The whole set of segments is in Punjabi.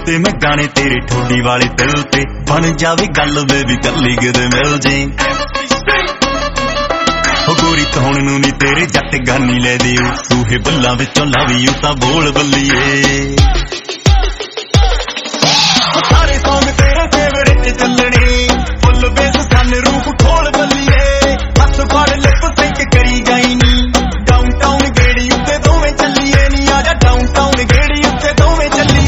ਤੇ ਮੈਂ ਗਾਣੇ ਤੇਰੇ ਠੋਡੀ ਵਾਲੇ ਦਿਲ ਤੇ ਬਣ ਜਾਵੇ ਗੱਲ ਬੇਬੀ ਕੱਲੀ ਕਿਤੇ ਮਿਲ ਜੇ ਗੋਰੀ ਧੌਣ ਨੂੰ ਨੀ ਤੇਰੇ ਜੱਟ ਗਾਨੀ ਲੈ ਦਿਓ ਸੂਹੇ ਬੱਲਾਂ ਵਿੱਚੋਂ ਲਵ ਯੂ ਤਾਂ ਬੋਲ ਬੱਲੀਏ ਸਾਰੇ ਸੌਂਗ ਤੇਰੇ ਫੇਵਰੇਟ ਚੱਲਣੇ ਫੁੱਲ ਬੇਸ ਸਨ ਰੂਪ ਖੋਲ ਬੱਲੀਏ ਹੱਥ ਫੜ ਲਿਪ ਸਿੰਕ ਕਰੀ ਜਾਈ ਨੀ ਡਾਊਨਟਾਊਨ ਗੇੜੀ ਉੱਤੇ ਦੋਵੇਂ ਚੱਲੀਏ ਨੀ ਆ ਜਾ ਡਾਊਨਟਾਊਨ ਗੇੜੀ ਉੱਤੇ ਦੋਵੇਂ ਚੱਲੀ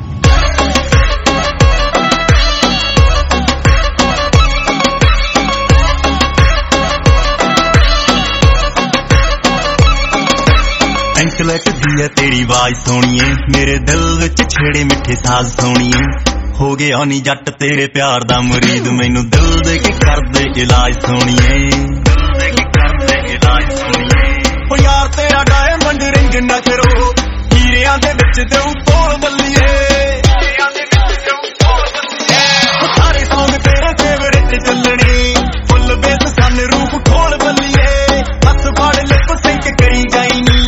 ਐਂਕਲੈਟ ਦੀ ਹੈ ਤੇਰੀ ਆਵਾਜ਼ ਸੋਹਣੀਏ ਮੇਰੇ ਦਿਲ ਵਿੱਚ ਛੇੜੇ ਮਿੱਠੇ ਸਾਜ਼ ਸੋਹਣੀਏ ਹੋ ਗਿਆ ਨੀ ਜੱਟ ਤੇਰੇ ਪਿਆਰ ਦਾ ਮਰੀਦ ਮੈਨੂੰ ਦਿਲ ਦੇ ਕੇ ਕਰਦੇ ਇਲਾਜ ਸੋਹਣੀਏ ਓ ਯਾਰ ਤੇਰਾ ਡਾਇਮੰਡ ਰਿੰਗ ਨਾ ਕਰੋ ਹੀਰਿਆਂ ਦੇ ਵਿੱਚ ਦੇਉ ਤੋਲ ਬੱਲੀਏ ਸਾਰੇ ਸੌਂਗ ਤੇਰੇ ਫੇਵਰੇਟ ਚੱਲਣੇ ਫੁੱਲ ਬੇਸ ਸਨ ਰੂਪ ਖੋਲ ਬੱਲੀਏ ਹੱਥ ਫੜ ਲਿਪ ਸਿੰਕ ਕਰੀ ਜਾਈ ਨੀ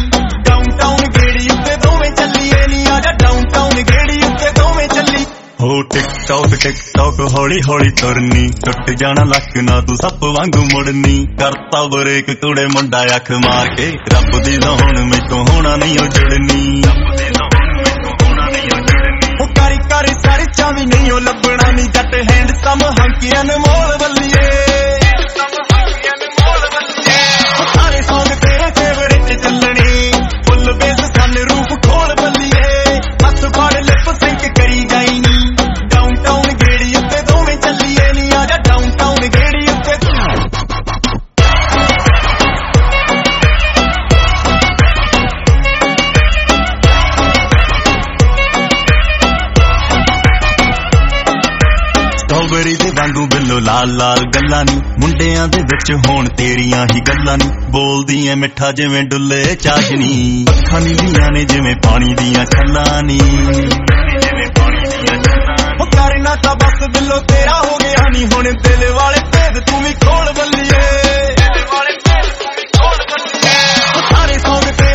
ਹੋ ਟਿਕਟੌਕ ਹੌਲੀ ਹੌਲੀ ਤੁਰਨੀ ਟੁੱਟ ਜਾਣਾ ਲੱਕ ਨਾ ਤੂੰ ਸੱਪ ਵਾਂਗੂ ਮੁੜਨੀ ਕਰਤਾ ਬਰੇਕ ਕੁੜੇ ਮੁੰਡਾ ਅੱਖ ਮਾਰ ਕੇ ਰੱਬ ਦੀ ਹੁਣ ਮੈਥੋਂ ਹੋਣਾ ਨਹੀਂ ਉਹ ਜੁੜਨੀ ਉਹ ਕਾਰੀ ਸਰਚਾਂ ਵੀ ਨਹੀਂ ਉਹ ਲੱਭਣਾ ਨੀ ਜੱਟ ਹੈਂਡਸਮ ਹੰਕੀ ਅਨਮੋਲ ਬੱਲੀਏ ਸਾਰੇ ਸੌਂਗ ਤੇਰੇ ਫੇਵਰੇਟ ਚੱਲਣੇ ਫੁੱਲ ਬੇਸ ਸਨ ਰੂਪ ਖੋਲ ਬੱਲੀਏ ਹੱਥ ਫੜ ਲਿਪ ਸਿੰਕ ਕਰੀ ਜਾਈ ਨੀ ਸਟ੍ਰਾਬੇਰੀ ਦੇ ਵਾਂਗੂ ਬਿੱਲੋ ਲਾਲ ਲਾਲ ਗੱਲਾਂ ਨੀ ਮੁੰਡਿਆਂ ਦੇ ਵਿੱਚ ਹੋਣ ਤੇਰੀਆਂ ਹੀ ਗੱਲਾਂ ਨੀ ਬੋਲਦੀ ਐ ਮਿੱਠਾ ਜਿਵੇਂ ਡੁੱਲੇ ਚਾਸ਼ਨੀ ਅੱਖਾਂ ਨੀਲੀਆਂ ਨੇ ਜਿਵੇਂ ਪਾਣੀ ਦੀਆਂ ਛੱਲਾਂ ਨੀ ਉਹ ਕਰਨਾ ਤਾਂ ਬਸ ਬਿੱਲੋ ਤੇਰਾ ਹੋ ਗਿਆ ਨੀ ਹੁਣ ਦਿਲ ਵਾਲੇ ਭੇਦ ਤੂੰ ਵੀ ਖੋਲ ਬੱਲੀਏ ਸਾਰੇ ਸੌਂਗ